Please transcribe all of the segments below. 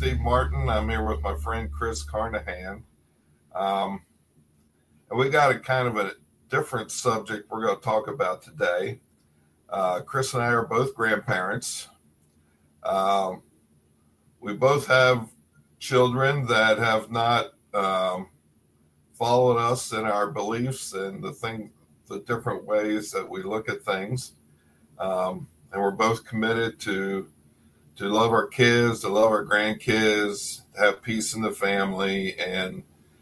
Steve Martin. I'm here with my friend Chris Carnahan. And we got a kind of a different subject we're going to talk about today. Chris and I are both grandparents. We both have children that have not followed us in our beliefs and the different ways that we look at things. And we're both committed to love our kids, to love our grandkids, have peace in the family, and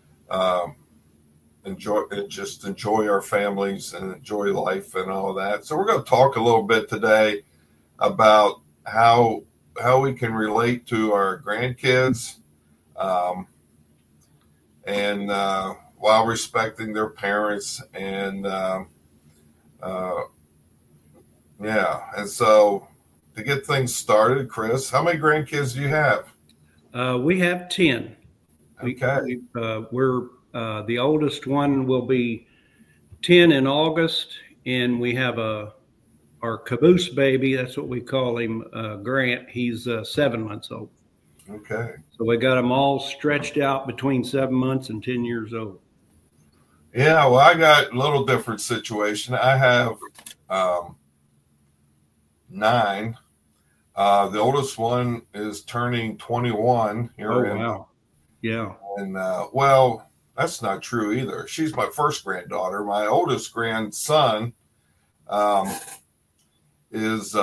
enjoy our families and enjoy life and all that. So we're going to talk a little bit today about how we can relate to our grandkids, and while respecting their parents, and and so to get things started, Chris, how many grandkids do you have? We have 10. Okay. We're the oldest one will be 10 in August, and we have our caboose baby. That's what we call him, Grant. He's 7 months old. Okay. So we got them all stretched out between 7 months and 10 years old. Yeah, well, I got a little different situation. I have 9. The oldest one is turning 21 here. Oh, wow. Yeah. And well, that's not true either. She's my first granddaughter. My oldest grandson is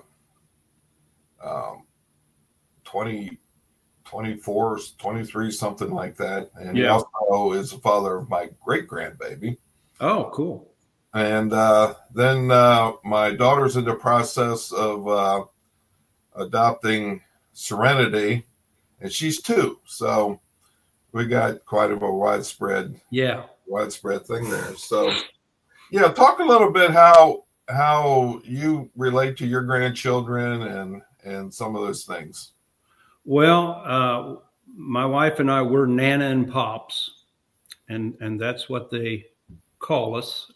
20, 24, 23, something like that. And he also is the father of my great grandbaby. Oh, cool. And then my daughter's in the process of adopting Serenity, and she's 2. So we got quite of a widespread thing there. So yeah, talk a little bit how you relate to your grandchildren and some of those things. Well, my wife and I were Nana and Pops, and that's what they call us.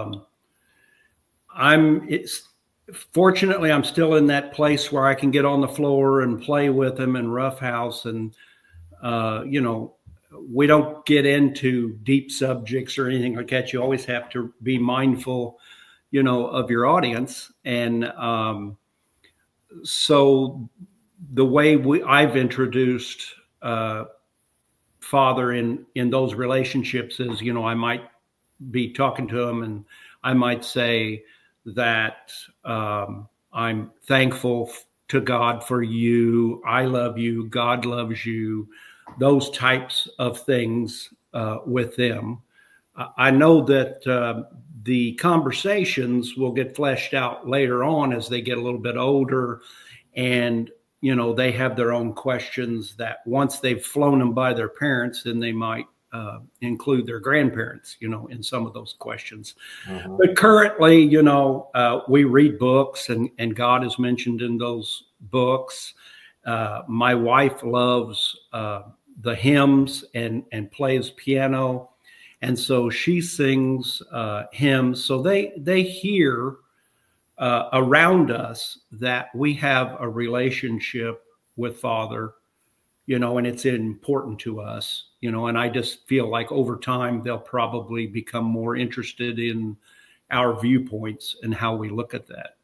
Fortunately, I'm still in that place where I can get on the floor and play with them and roughhouse, and we don't get into deep subjects or anything like that. You always have to be mindful, of your audience, and so the way I've introduced Father in those relationships is, I might be talking to him and I might say that I'm thankful to God for you. I love you. God loves you. Those types of things with them. I know that the conversations will get fleshed out later on as they get a little bit older, and they have their own questions that once they've flown them by their parents, then they might include their grandparents, in some of those questions. Mm-hmm. But currently, we read books, and God is mentioned in those books. My wife loves the hymns and plays piano, and so she sings hymns. So they hear around us that we have a relationship with Father, and it's important to us, and I just feel like over time they'll probably become more interested in our viewpoints and how we look at that.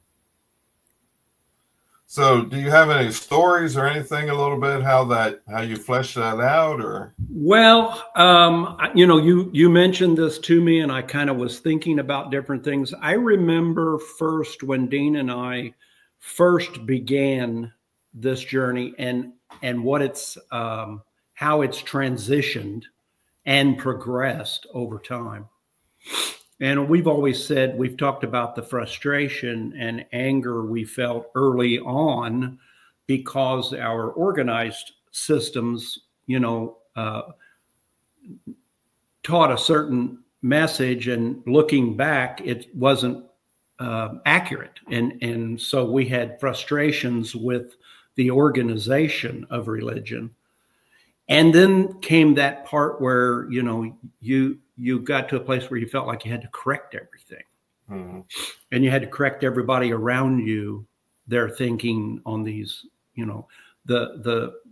So do you have any stories or anything a little bit how you flesh that out? Or well, you mentioned this to me, and I kind of was thinking about different things. I remember first when Dean and I first began this journey, and what it's how it's transitioned and progressed over time. And we've always said, we've talked about the frustration and anger we felt early on because our organized systems, taught a certain message, and looking back, it wasn't accurate. And so we had frustrations with the organization of religion. And then came that part where, you got to a place where you felt like you had to correct everything. Mm-hmm. And you had to correct everybody around you, their thinking on these, the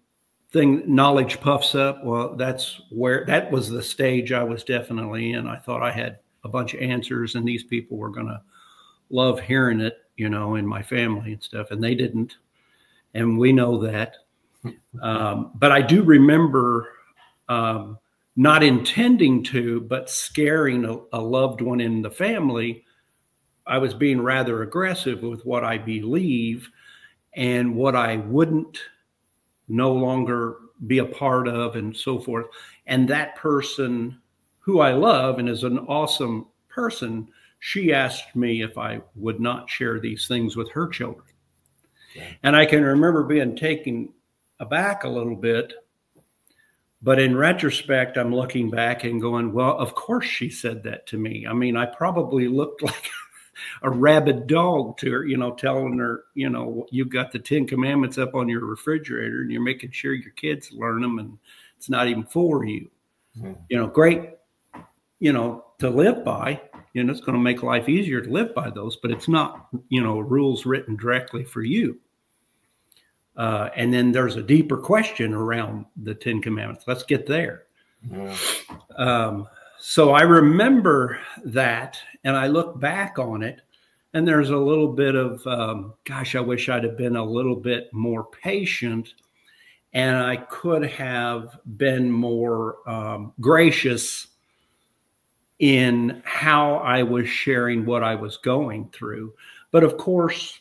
knowledge puffs up. Well, that was the stage I was definitely in. I thought I had a bunch of answers and these people were going to love hearing it, in my family and stuff. And they didn't. And we know that. But I do remember not intending to, but scaring a loved one in the family. I was being rather aggressive with what I believe and what I wouldn't no longer be a part of and so forth. And that person who I love and is an awesome person, she asked me if I would not share these things with her children. Yeah. And I can remember being taken aback a little bit. But in retrospect, I'm looking back and going, well, of course she said that to me. I mean, I probably looked like a rabid dog to her, telling her, you've got the 10 Commandments up on your refrigerator and you're making sure your kids learn them and it's not even for you. Great, to live by, it's going to make life easier to live by those, but it's not, rules written directly for you. And then there's a deeper question around the 10 Commandments. Let's get there. Yeah. So I remember that, and I look back on it, and there's a little bit of, I wish I'd have been a little bit more patient, and I could have been more gracious in how I was sharing what I was going through. But of course,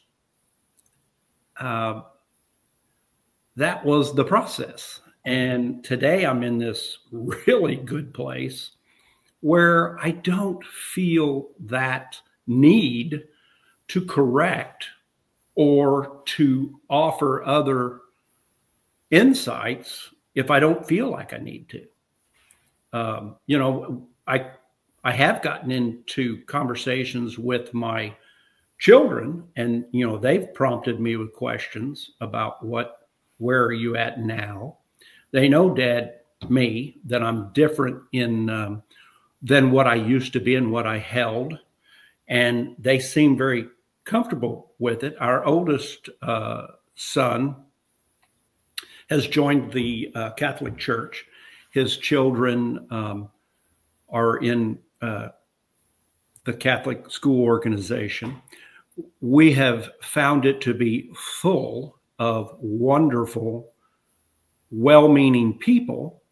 that was the process. And today I'm in this really good place where I don't feel that need to correct or to offer other insights if I don't feel like I need to. I have gotten into conversations with my children and, they've prompted me with questions about where are you at now? They know, Dad, that I'm different in than what I used to be and what I held. And they seem very comfortable with it. Our oldest son has joined the Catholic Church. His children are in the Catholic school organization. We have found it to be full of wonderful, well-meaning people.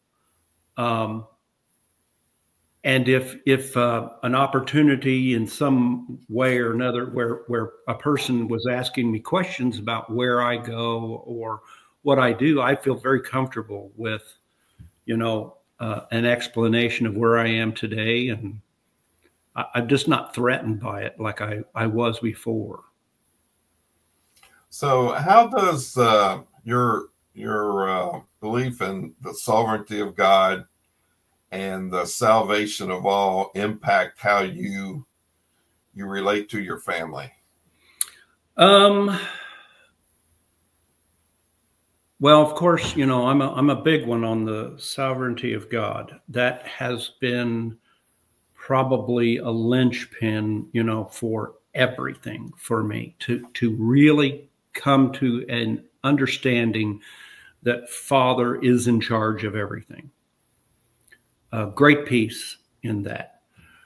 And if an opportunity in some way or another where a person was asking me questions about where I go or what I do, I feel very comfortable with, an explanation of where I am today. And I'm just not threatened by it like I was before. So how does your belief in the sovereignty of God and the salvation of all impact how you relate to your family? Well, of course, I'm a big one on the sovereignty of God. That has been probably a linchpin, for everything for me to really come to an understanding that Father is in charge of everything. Great peace in that.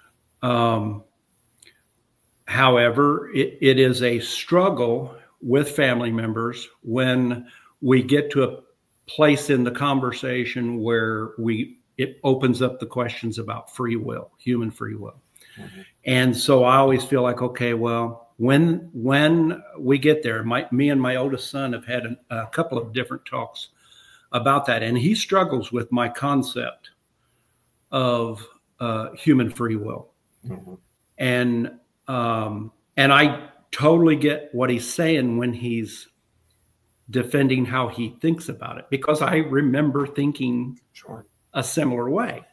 However, it is a struggle with family members when we get to a place in the conversation where it opens up the questions about free will, human free will. Mm-hmm. And so I always feel like, okay, well, when we get there, me and my oldest son have had a couple of different talks about that. And he struggles with my concept of human free will. Mm-hmm. And I totally get what he's saying when he's defending how he thinks about it, because I remember thinking a similar way.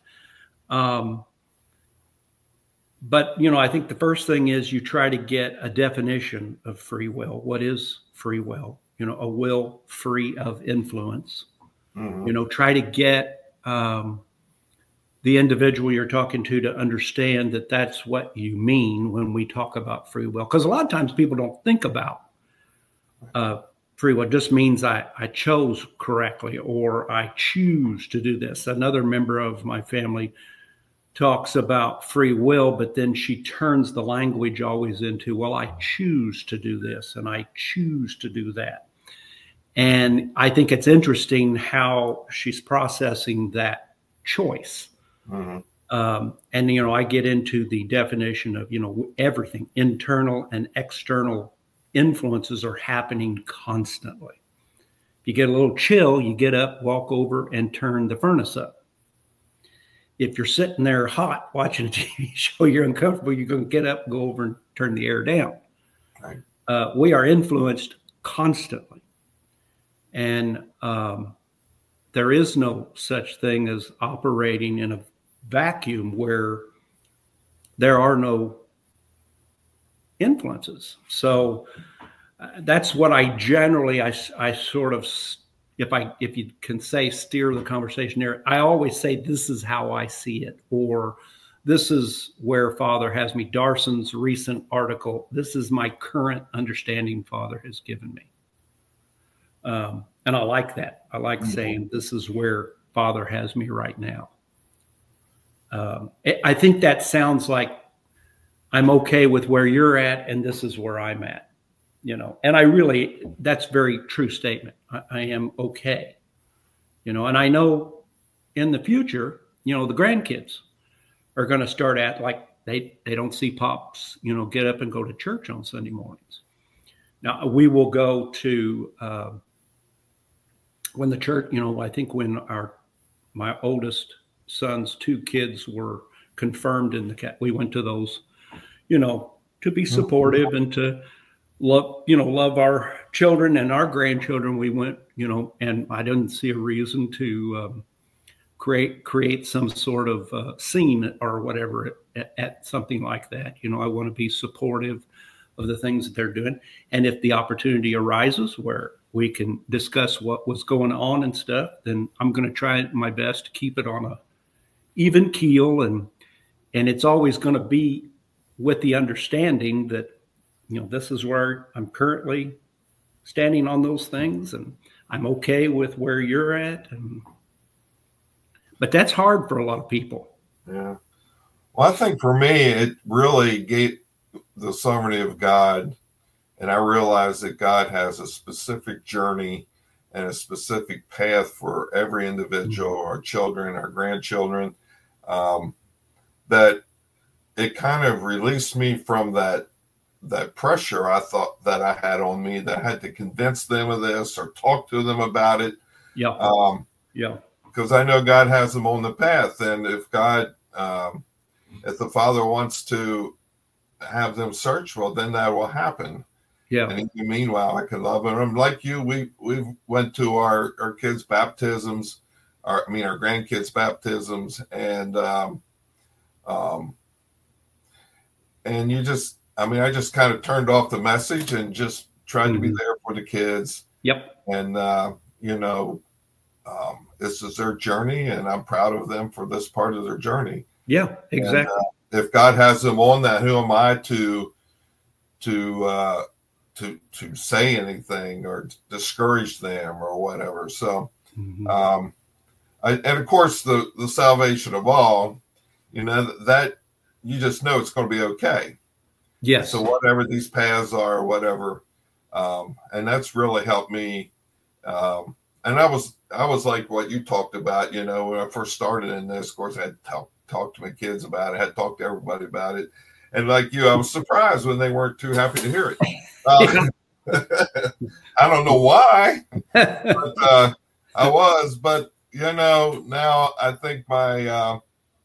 But, I think the first thing is you try to get a definition of free will. What is free will? A will free of influence. Mm-hmm. Try to get the individual you're talking to understand that that's what you mean when we talk about free will. Because a lot of times people don't think about free will just means I chose correctly, or I choose to do this. Another member of my family talks about free will, but then she turns the language always into, well, I choose to do this and I choose to do that. And I think it's interesting how she's processing that choice. Mm-hmm. And, I get into the definition of, everything, internal and external influences are happening constantly. If you get a little chill, you get up, walk over and turn the furnace up. If you're sitting there hot watching a TV show, you're uncomfortable, you're going to get up, go over and turn the air down. Right. We are influenced constantly. And there is no such thing as operating in a vacuum where there are no influences. So that's what I generally, I sort of, if you can say, steer the conversation there, I always say, this is how I see it, or this is where Father has me. Darson's recent article, this is my current understanding Father has given me. And I like that. I like saying, this is where Father has me right now. I think that sounds like I'm okay with where you're at, and this is where I'm at, and that's a very true statement. I am okay, and I know in the future, the grandkids are going to start at like, they don't see pops, get up and go to church on Sunday mornings. Now we will go to, when the church, I think when my oldest son's 2 kids were confirmed in we went to those, to be supportive and to love our children and our grandchildren. We went, and I didn't see a reason to create some sort of scene or whatever at something like that. I want to be supportive of the things that they're doing. And if the opportunity arises where we can discuss what was going on and stuff, then I'm going to try my best to keep it on a even keel. And it's always going to be with the understanding that, this is where I'm currently standing on those things, and I'm okay with where you're at. But that's hard for a lot of people. Yeah. Well, I think for me, it really gave the sovereignty of God. And I realized that God has a specific journey and a specific path for every individual, our children, our grandchildren, that it kind of released me from that pressure I thought that I had on me, that I had to convince them of this or talk to them about it. Yeah. Because I know God has them on the path. And if God, if the Father wants to have them search, well, then that will happen. Yeah. And meanwhile, I can love them. Like you, we went to our kids' baptisms, our grandkids' baptisms, and you just, I just kind of turned off the message and just tried to be there for the kids. Yep. And this is their journey, and I'm proud of them for this part of their journey. Yeah, exactly. And, if God has them on that, who am I to say anything or discourage them or whatever? So, and of course the salvation of all, that you just know it's going to be okay. Yes. So whatever these paths are, whatever, and that's really helped me. And I was like what you talked about, when I first started in this. Of course, I had to talk to my kids about it. I had to talk to everybody about it. And like you, I was surprised when they weren't too happy to hear it. I don't know why, but I was. But now I think my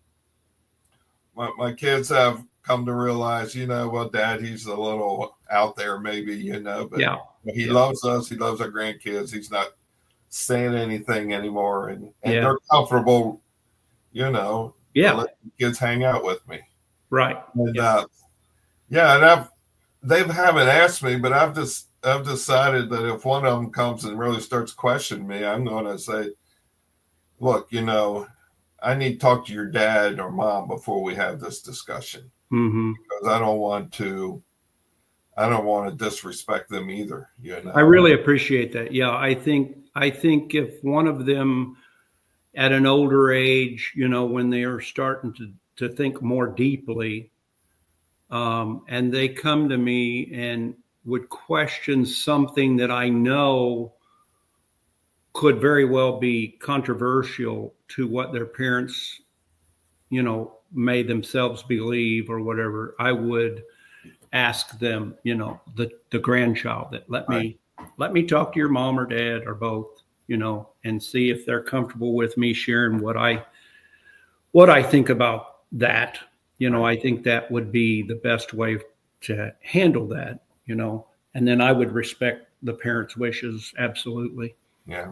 kids have come to realize, well, Dad, he's a little out there, maybe, but he loves us. He loves our grandkids. He's not saying anything anymore, and they're comfortable, let the kids hang out with me. Right. And and they haven't asked me, but I've decided that if one of them comes and really starts questioning me, I'm going to say, look, I need to talk to your dad or mom before we have this discussion, because I don't want to I don't want to disrespect them either. I really appreciate that. Yeah, I think if one of them at an older age, when they are starting to think more deeply, and they come to me and would question something that I know could very well be controversial to what their parents, may themselves believe or whatever, I would ask them, the grandchild, that let me talk to your mom or dad or both, and see if they're comfortable with me sharing what I think about that. I think that would be the best way to handle that, and then I would respect the parents' wishes. Absolutely. Yeah.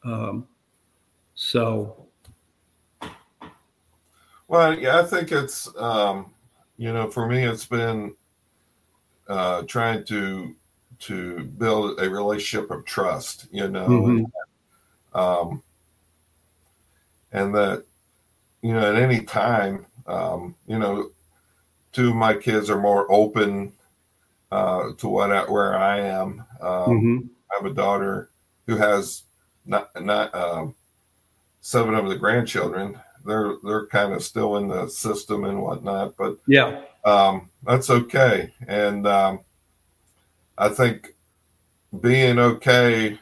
So. Well, yeah, I think it's, for me, it's been trying to build a relationship of trust, Mm-hmm. and that, at any time, two of my kids are more open to where I am. Mm-hmm. I have a daughter who has not 7 of the grandchildren. They're kind of still in the system and whatnot, but Yeah. that's okay. And I think being okay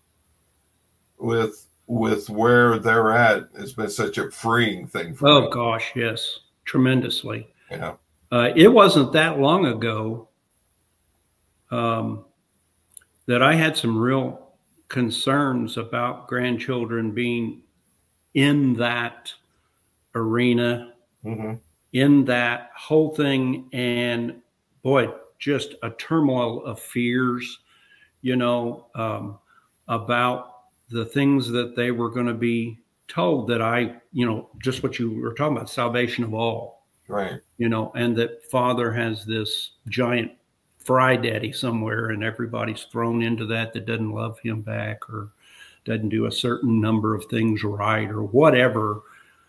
with where they're at has been such a freeing thing for me. Oh gosh, yes, tremendously. Yeah. It wasn't that long ago that I had some real concerns about grandchildren being in that arena, Mm-hmm. in that whole thing, and boy, just a turmoil of fears, about the things that they were going to be told, that just what you were talking about, salvation of all, Right. And that Father has this giant fry daddy somewhere, and everybody's thrown into that doesn't love him back or doesn't do a certain number of things right or whatever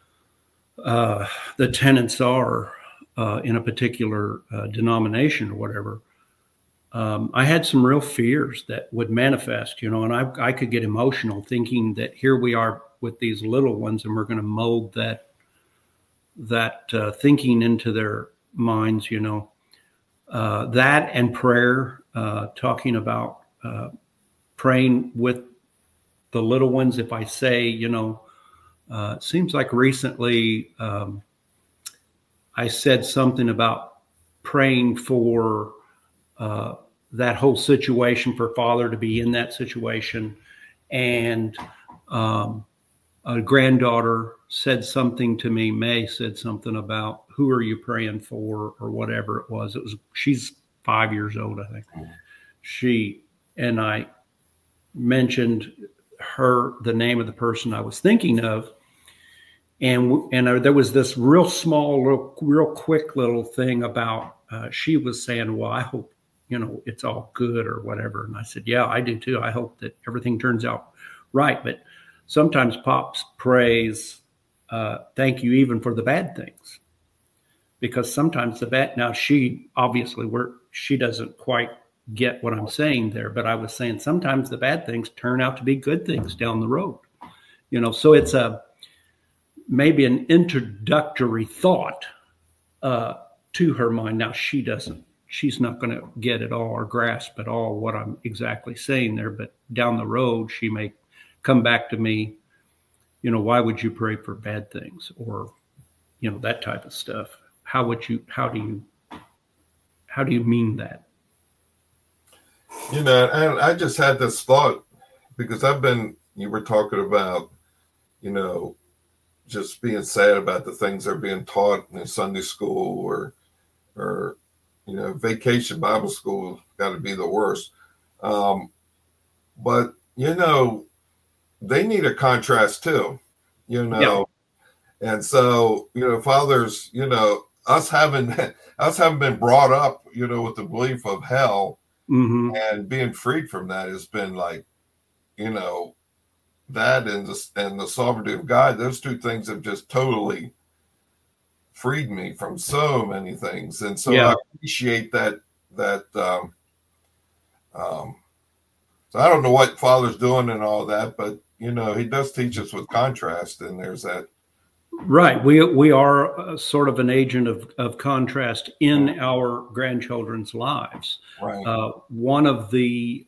the tenets are in a particular denomination or whatever. I had some real fears that would manifest, and I could get emotional thinking that here we are with these little ones, and we're going to mold that thinking into their minds, that and prayer, talking about praying with the little ones. If I say, it seems like recently I said something about praying for that whole situation, for Father to be in that situation. And a granddaughter said something to me, May said something about who are you praying for or whatever it was. She's 5 years old, I think. And I mentioned the name of the person I was thinking of. And there was this real small, real quick little thing about, she was saying, well, I hope, it's all good or whatever. And I said, yeah, I do too. I hope that everything turns out right. But sometimes Pops prays, thank you even for the bad things. Because sometimes now she obviously she doesn't quite get what I'm saying there, but I was saying sometimes the bad things turn out to be good things down the road. So it's maybe an introductory thought to her mind. Now she's not going to get it all or grasp at all what I'm exactly saying there, but down the road, she may come back to me, why would you pray for bad things? Or, that type of stuff. How do you mean that? And I just had this thought because you were talking about, just being sad about the things that are being taught in Sunday school or vacation Bible school got to be the worst. But, they need a contrast too, Yeah. And so, fathers, us having been brought up, with the belief of hell, Mm-hmm. and being freed from that has been like, that and the sovereignty of God, those two things have just totally freed me from so many things. And so Yeah. I appreciate that Um, so I don't know what Father's doing and all that, but he does teach us with contrast, and there's that. Right. We are sort of an agent of contrast in our grandchildren's lives. Right. One of the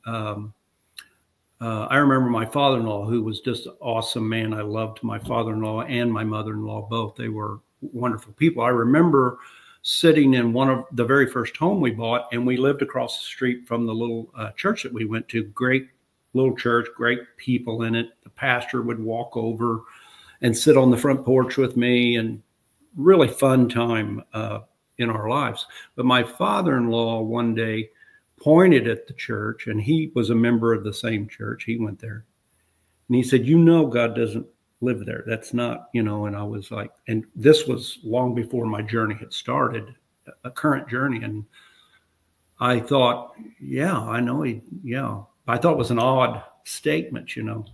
I remember my father-in-law, who was just an awesome man. I loved my father-in-law and my mother-in-law both. They were wonderful people. I remember sitting in one of the very first home we bought, and we lived across the street from the little church that we went to. Great little church, great people in it. The pastor would walk over and sit on the front porch with me, and really fun time in our lives. But my father-in-law one day pointed at the church, and he was a member of the same church. He went there, and he said, God doesn't live there. That's not, and I was like, and this was long before my journey had started, a current journey. And I thought, yeah, I know I thought it was an odd statement,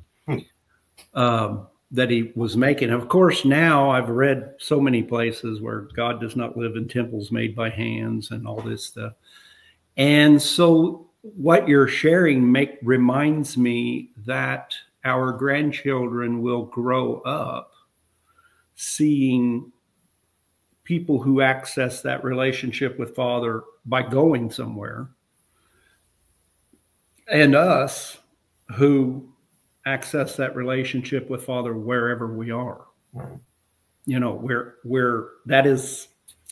that he was making. Of course, now I've read so many places where God does not live in temples made by hands and all this stuff. And so what you're sharing reminds me that our grandchildren will grow up seeing people who access that relationship with Father by going somewhere, and us who access that relationship with Father wherever we are. Right. Where that is,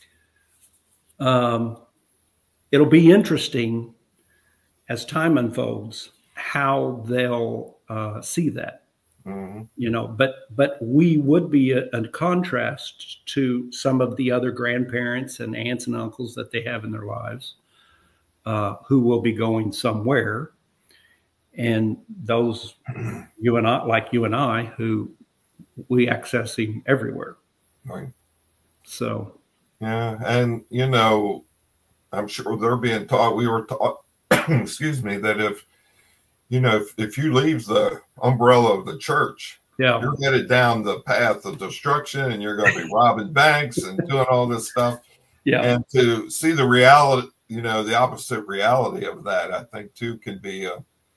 it'll be interesting as time unfolds how they'll see that. Mm-hmm. But we would be a contrast to some of the other grandparents and aunts and uncles that they have in their lives, who will be going somewhere. And those you and I, who we access him everywhere. Right. So. Yeah. And, I'm sure they're being taught, we were taught, excuse me, that if you leave the umbrella of the church, you're headed down the path of destruction, and you're going to be robbing banks and doing all this stuff. Yeah. And to see the reality, the opposite reality of that, I think too, can be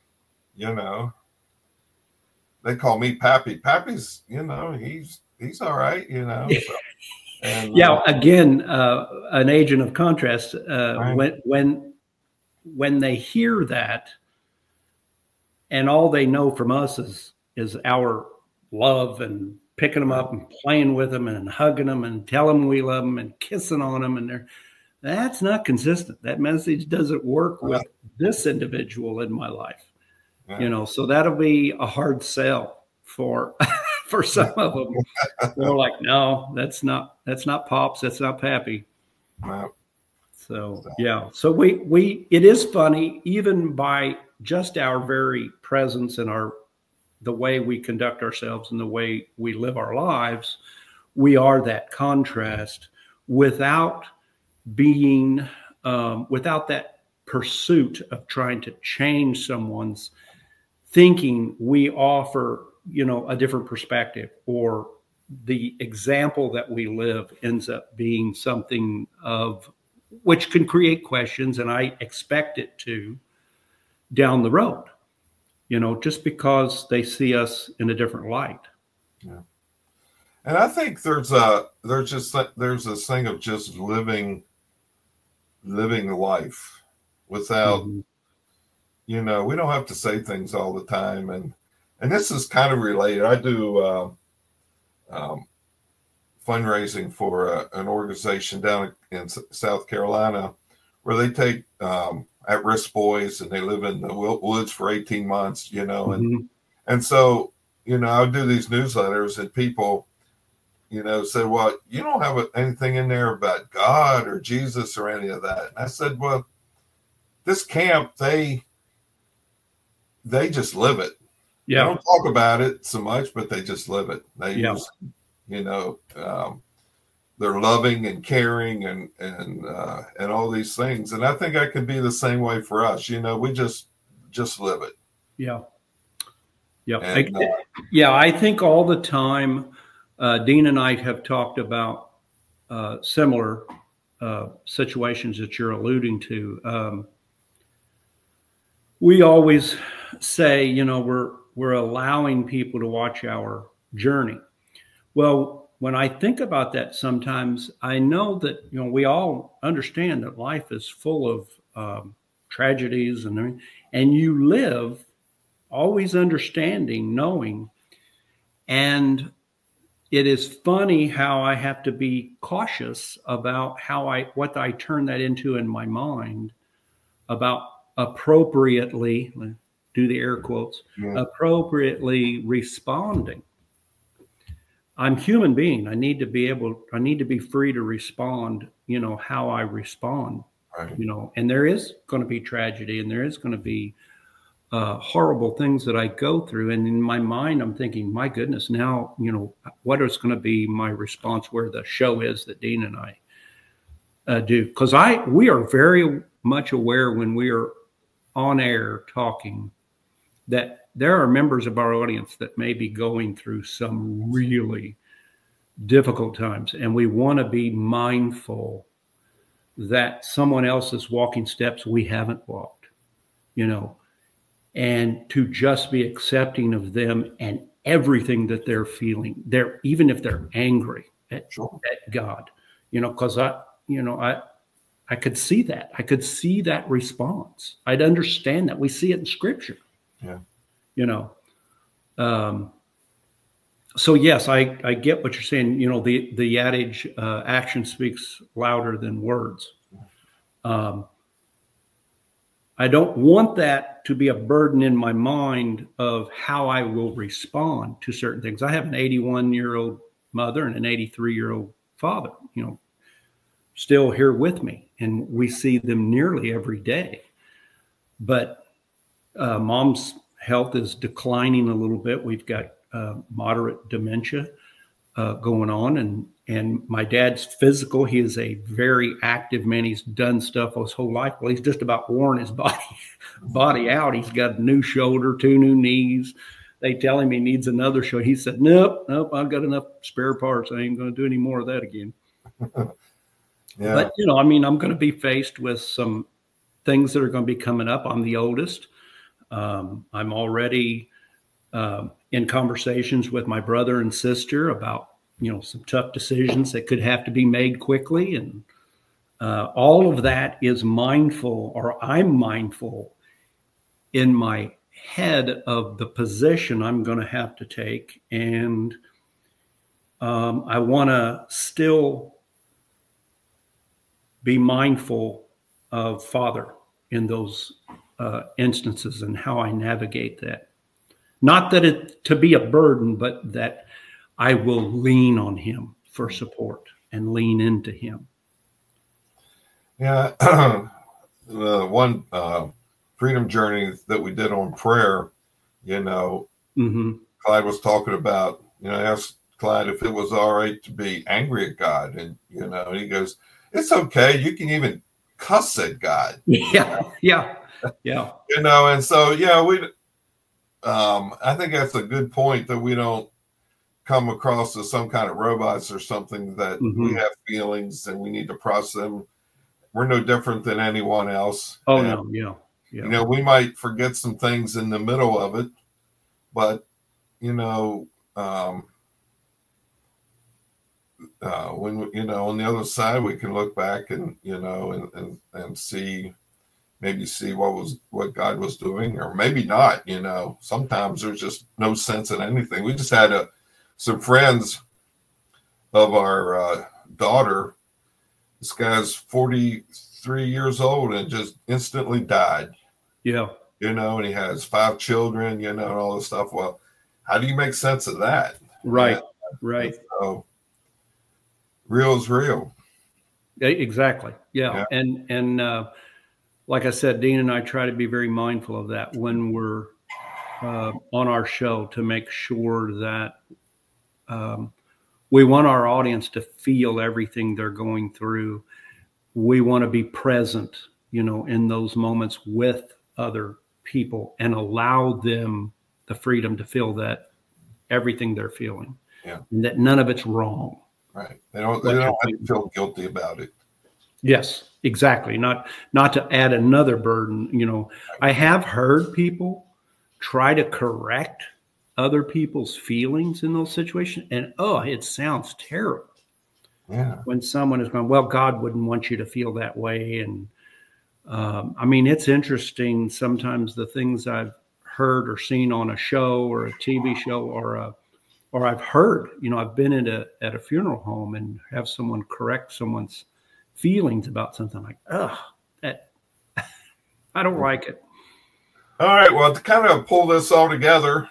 they call me Pappy. Pappy's, he's all right, So, and, again, an agent of contrast. Right. When they hear that, and all they know from us is our love and picking them up and playing with them and hugging them and telling them we love them and kissing on them, and that's not consistent. That message doesn't work with this individual in my life. So that'll be a hard sell for some of them. They're like, no, that's not Pops, that's not Pappy. No. So so we it is funny, even by just our very presence and the way we conduct ourselves and the way we live our lives, we are that contrast without being without that pursuit of trying to change someone's thinking. We offer, a different perspective, or the example that we live ends up being something of which can create questions, and I expect it to down the road, just because they see us in a different light. Yeah. And I think there's this thing of just living life without, we don't have to say things all the time. And this is kind of related. I do fundraising for an organization down in South Carolina where they take at-risk boys, and they live in the woods for 18 months, and so, I would do these newsletters, and people, said, well, you don't have anything in there about God or Jesus or any of that. And I said, well, this camp, they just live it. Yeah. They don't talk about it so much, but they just live it. They use, they're loving and caring and all these things. And I think I could be the same way for us. We just live it. Yeah. Yeah. And, I think all the time, Dean and I have talked about similar situations that you're alluding to. we always say, you know, we're allowing people to watch our journey. Well, when I think about that, sometimes I know that, you know, we all understand that life is full of tragedies and you live always understanding, knowing. And it is funny how I have to be cautious about what I turn that into in my mind about appropriately, do the air quotes, appropriately responding. I'm a human being. I need to be free to respond, you know, how I respond, Right. you know, and there is going to be tragedy and there is going to be horrible things that I go through. And in my mind, I'm thinking, my goodness, now, you know, what is going to be my response where the show is that Dean and I do? Because we are very much aware when we are on air talking that there are members of our audience that may be going through some really difficult times. And we want to be mindful that someone else is walking steps we haven't walked, you know, and to just be accepting of them and everything that they're feeling. Even if they're angry at God, you know, because I could see that. I could see that response. I'd understand that. We see it in Scripture. Yeah. You know, so yes, I get what you're saying. You know, the adage, action speaks louder than words. I don't want that to be a burden in my mind of how I will respond to certain things. I have an 81-year-old mother and an 83-year-old father, you know, still here with me, and we see them nearly every day. But mom's health is declining a little bit. We've got moderate dementia going on, and my dad's physical. He is a very active man. He's done stuff his whole life. Well, he's just about worn his body out. He's got a new shoulder, 2 new knees. They tell him he needs another shoulder. He said, nope, I've got enough spare parts. I ain't going to do any more of that again. Yeah. But, you know, I mean, I'm going to be faced with some things that are going to be coming up. I'm the oldest. I'm already in conversations with my brother and sister about, you know, some tough decisions that could have to be made quickly. And all of that is mindful, or I'm mindful in my head of the position I'm going to have to take. And I want to still be mindful of Father in those instances and how I navigate that. Not that it to be a burden, but that I will lean on him for support and lean into him. Yeah. One freedom journey that we did on prayer, you know, Clyde was talking about, you know, I asked Clyde if it was all right to be angry at God. And, you know, and he goes, it's okay. You can even cuss at God. Yeah. You know, and so, yeah, I think that's a good point, that we don't come across as some kind of robots or something, that we have feelings and we need to process them. We're no different than anyone else. Oh, and, no. Yeah. You know, we might forget some things in the middle of it, but, you know, when, you know, on the other side, we can look back and, you know, and see what God was doing, or maybe not. You know, sometimes there's just no sense in anything. We just had some friends of our daughter. This guy's 43 years old and just instantly died. Yeah. You know, and he has 5 children, you know, and all this stuff. Well, how do you make sense of that? Right. Yeah. Right. So real is real. Exactly. Yeah. And like I said, Dean and I try to be very mindful of that when we're on our show, to make sure that we want our audience to feel everything they're going through. We want to be present, you know, in those moments with other people and allow them the freedom to feel that everything they're feeling, and that none of it's wrong. Right. They don't have to feel guilty about it. Yes, exactly. Not to add another burden. I have heard people try to correct other people's feelings in those situations, and oh, it sounds terrible. Yeah. When someone is going, well, God wouldn't want you to feel that way, and I mean, it's interesting sometimes the things I've heard or seen on a show or a TV show or I've heard. I've been at a funeral home and have someone correct someone's feelings about something like, oh, that I don't like it. All right. Well, to kind of pull this all together,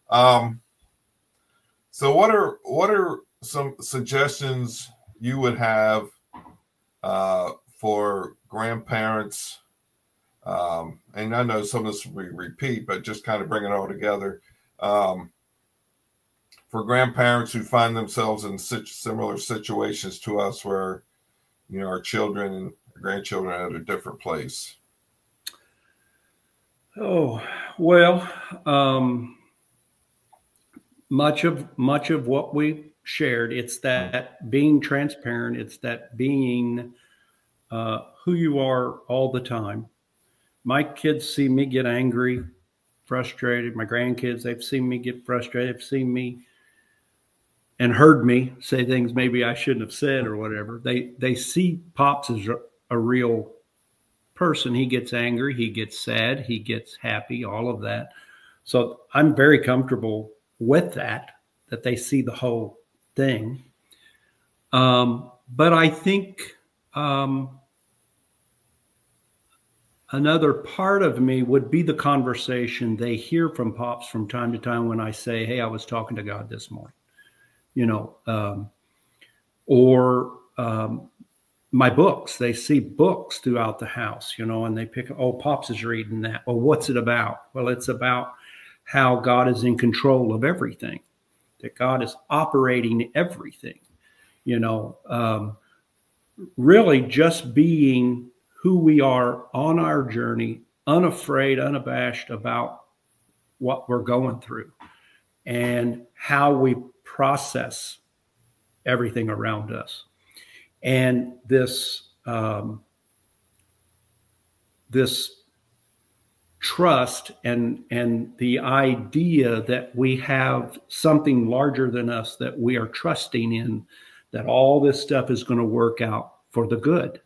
so what are some suggestions you would have for grandparents? And I know some of this will be repeat, but just kind of bring it all together. For grandparents who find themselves in such similar situations to us, where our children and grandchildren are at a different place. Oh, well, much of what we shared, it's that being transparent, it's that being who you are all the time. My kids see me get angry, frustrated. My grandkids, they've seen me get frustrated. They've seen me and heard me say things maybe I shouldn't have said or whatever. They see Pops as a real person. He gets angry, he gets sad, he gets happy, all of that. So I'm very comfortable with that they see the whole thing. But I think another part of me would be the conversation they hear from Pops from time to time when I say, hey, I was talking to God this morning, or my books. They see books throughout the house, and they pick, oh, Pops is reading that. Well, what's it about? Well, it's about how God is in control of everything, that God is operating everything, really just being who we are on our journey, unafraid, unabashed about what we're going through and how we process everything around us. And this trust and the idea that we have something larger than us that we are trusting in, that all this stuff is going to work out for the good.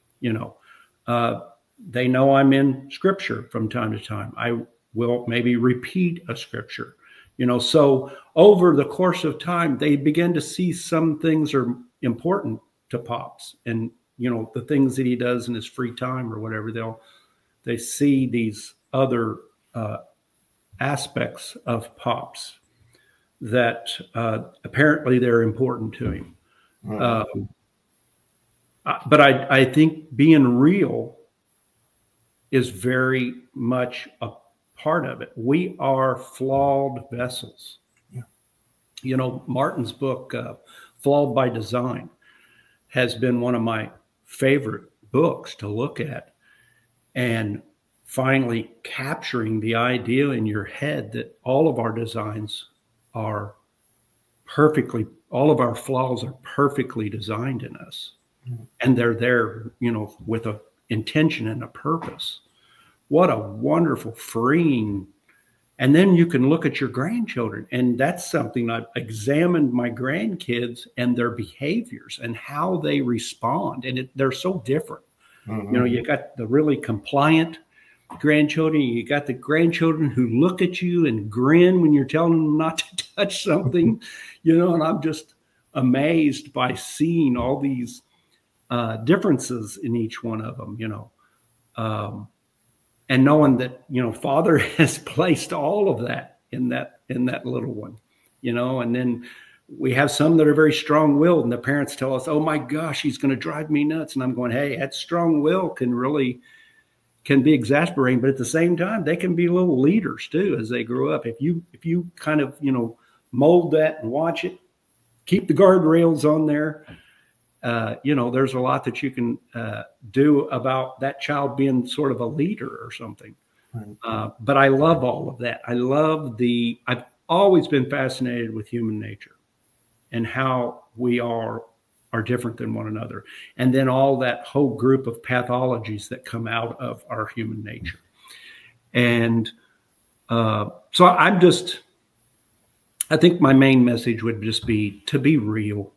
They know I'm in scripture from time to time. I will maybe repeat a scripture, so over the course of time, they begin to see some things are important to Pops, and, the things that he does in his free time or whatever, they see these other aspects of Pops that apparently they're important to him. Mm-hmm. But I think being real is very much a part of it. We are flawed vessels. Yeah. Martin's book, Flawed by Design, has been one of my favorite books to look at, and finally capturing the idea in your head that all of our designs are perfectly, all of our flaws are perfectly designed in us. And they're there, with an intention and a purpose. What a wonderful, freeing. And then you can look at your grandchildren, and that's something I've examined my grandkids and their behaviors and how they respond. And they're so different. Mm-hmm. You got the really compliant grandchildren. You got the grandchildren who look at you and grin when you're telling them not to touch something, and I'm just amazed by seeing all these differences in each one of them, and knowing that, Father has placed all of that in that little one, and then we have some that are very strong-willed, and the parents tell us, oh my gosh, he's going to drive me nuts. And I'm going, hey, that strong will can be exasperating, but at the same time, they can be little leaders too, as they grow up. If you kind of, mold that and watch it, keep the guardrails on there, there's a lot that you can do about that child being sort of a leader or something. Right. But I love all of that. I've always been fascinated with human nature and how we are are different than one another. And then all that whole group of pathologies that come out of our human nature. And so I think my main message would just be to be real,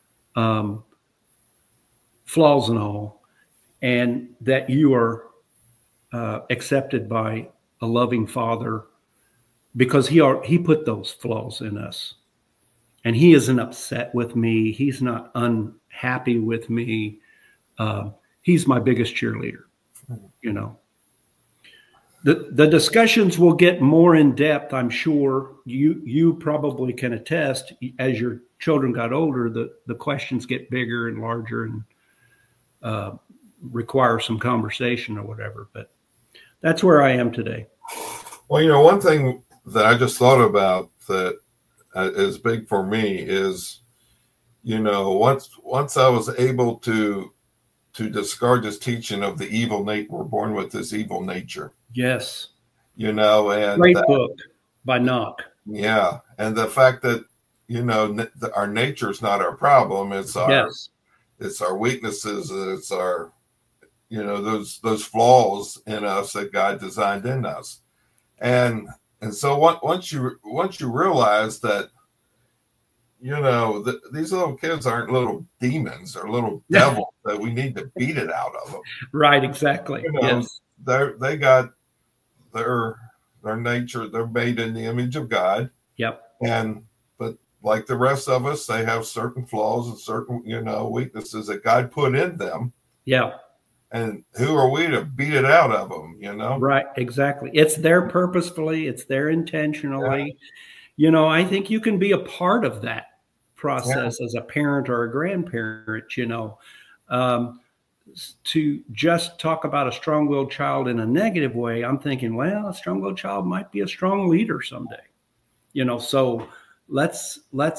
flaws and all, and that you are accepted by a loving Father, because he put those flaws in us, and he isn't upset with me. He's not unhappy with me. He's my biggest cheerleader. You know, the discussions will get more in depth. I'm sure you probably can attest. As your children got older, the questions get bigger and larger and require some conversation or whatever. But that's where I am today. Well, you know, one thing that I just thought about that is big for me is, you know, once I was able to discard this teaching of the evil nature, we're born with this evil nature. Yes. You know, and great book by Knock. Yeah, and the fact that, you know, our nature is not our problem. It's our weaknesses. It's our, you know, those flaws in us that God designed in us. And so once you realize that, you know, these little kids aren't little demons or little devils that we need to beat it out of them. Right, exactly. You know, yes. They got their nature. They're made in the image of God. Yep. But like the rest of us, they have certain flaws and certain, you know, weaknesses that God put in them. Yeah. And who are we to beat it out of them, you know? Right, exactly. It's there purposefully. It's there intentionally. Yeah. You know, I think you can be a part of that process as a parent or a grandparent, you know. To just talk about a strong-willed child in a negative way, I'm thinking, well, a strong-willed child might be a strong leader someday. You know, so let's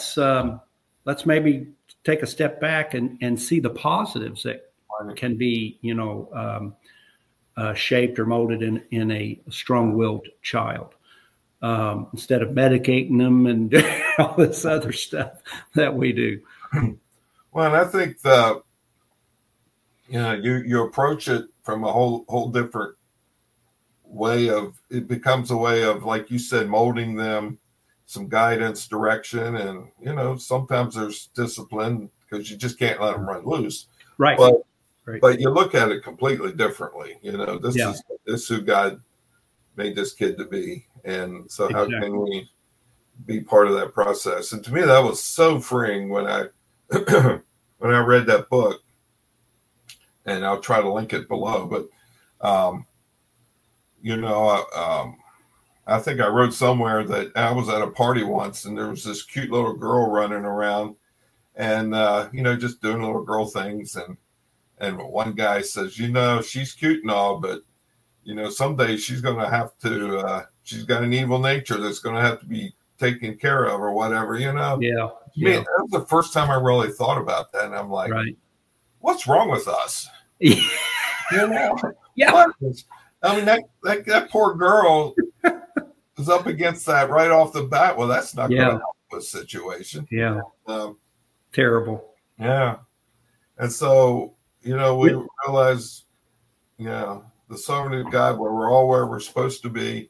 maybe take a step back and see the positives that can be, you know, shaped or molded in a strong-willed child, instead of medicating them and all this other stuff that we do. Well, and I think you know, you approach it from a whole different way of, it becomes a way of, like you said, molding them, some guidance, direction, and, you know, sometimes there's discipline because you just can't let them run loose. Right. But you look at it completely differently. You know, this is who God made this kid to be. And so how can we be part of that process? And to me, that was so freeing when I read that book, and I'll try to link it below. But, you know, I think I wrote somewhere that I was at a party once and there was this cute little girl running around and, you know, just doing little girl things. And one guy says, you know, she's cute and all, but, you know, someday she's going to have to, she's got an evil nature that's going to have to be taken care of or whatever, you know? Yeah. I mean, that was the first time I really thought about that. And I'm like, what's wrong with us? You know? Yeah. I mean, that poor girl is up against that right off the bat. Well, that's not going to help the situation. Yeah. Terrible. Yeah. And so, you know, we realize, you know, the sovereignty of God, where we're all where we're supposed to be.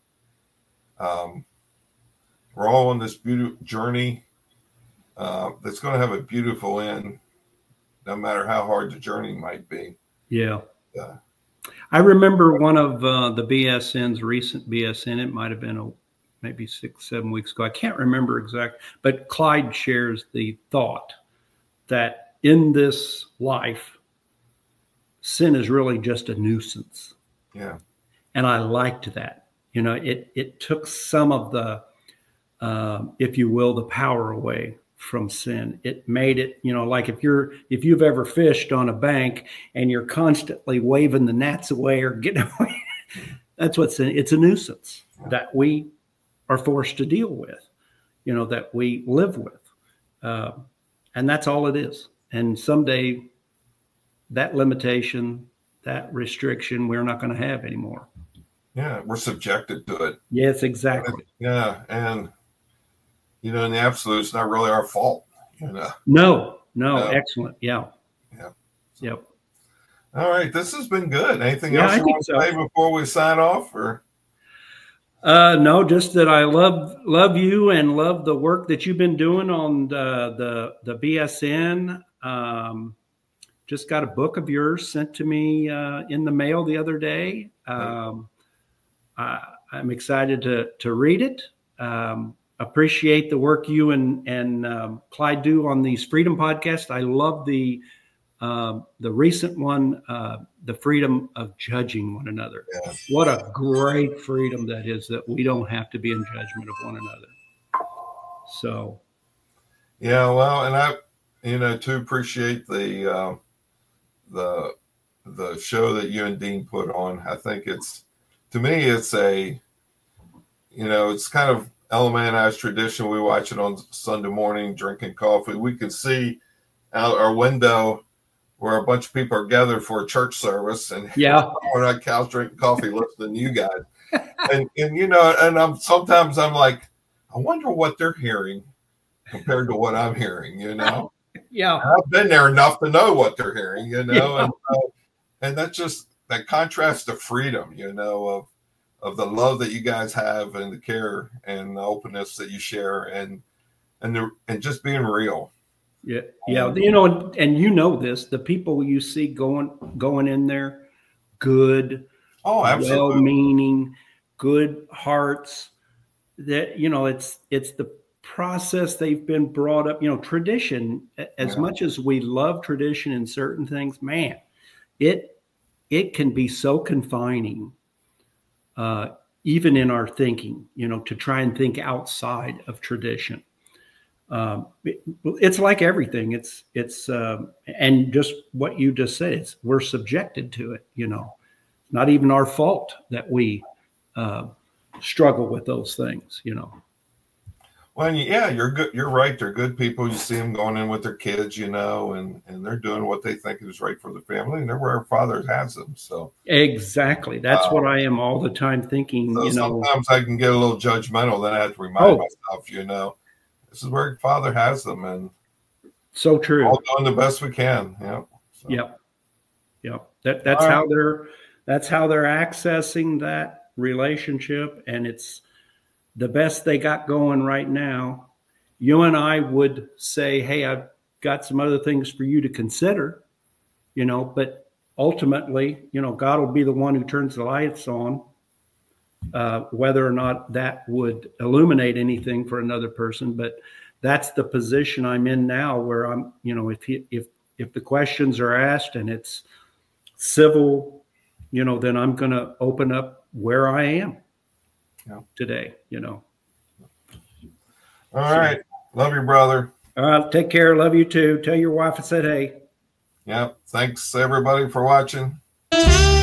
We're all on this beautiful journey that's going to have a beautiful end, no matter how hard the journey might be. Yeah. I remember one of the BSN's recent BSN. It might have been maybe 6-7 weeks ago. I can't remember exactly, but Clyde shares the thought that in this life, sin is really just a nuisance. Yeah. And I liked that. You know, it took some of the, if you will, the power away from sin. It made it, you know, like if you've ever fished on a bank and you're constantly waving the gnats away or getting away, that's what's in it. It's a nuisance that we are forced to deal with, you know, that we live with. And that's all it is. And someday that limitation, that restriction, we're not going to have anymore. Yeah, we're subjected to it. Yes, exactly. Yeah, and you know, in the absolute, it's not really our fault. You know? No, excellent. Yeah. Yeah. Yep. All right. This has been good. Anything else you want to say before we sign off? Or no, just that I love you and love the work that you've been doing on the BSN. Just got a book of yours sent to me in the mail the other day. I'm excited to read it. Appreciate the work you and Clyde do on these freedom podcasts. I love the recent one, the freedom of judging one another. Yeah. What a great freedom that is, that we don't have to be in judgment of one another. So, yeah, well, and I, to appreciate the show that you and Dean put on. I think it's a, it's kind of Elamanized tradition. We watch it on Sunday morning, drinking coffee. We can see out our window where a bunch of people are gathered for a church service, and yeah, we're on a couch drinking coffee, listening to you guys. and sometimes I'm like, I wonder what they're hearing compared to what I'm hearing. Yeah, I've been there enough to know what they're hearing. Yeah. And that's just that contrast to freedom. Of the love that you guys have, and the care and the openness that you share, and just being real. Yeah. And this, the people you see going in there, good, absolutely, well-meaning, good hearts. That it's the process they've been brought up. Tradition. As much as we love tradition in certain things, man, it can be so confining. Even in our thinking, to try and think outside of tradition. It's like everything. It's and just what you just said, we're subjected to it. Not even our fault that we struggle with those things. Well, yeah, you're good. You're right. They're good people. You see them going in with their kids, and they're doing what they think is right for the family, and they're where Father has them. So exactly, that's what I am all the time thinking. So sometimes I can get a little judgmental. Then I have to remind myself, this is where Father has them, and so true. All doing the best we can. Yeah. So. Yep. That's how they're accessing that relationship, and it's the best they got going right now. You and I would say, hey, I've got some other things for you to consider, but ultimately, God will be the one who turns the lights on, whether or not that would illuminate anything for another person. But that's the position I'm in now, where I'm, if the questions are asked and it's civil, then I'm going to open up where I am. Today, All right. Love you, brother. Take care. Love you too. Tell your wife I said hey. Yeah. Thanks everybody for watching.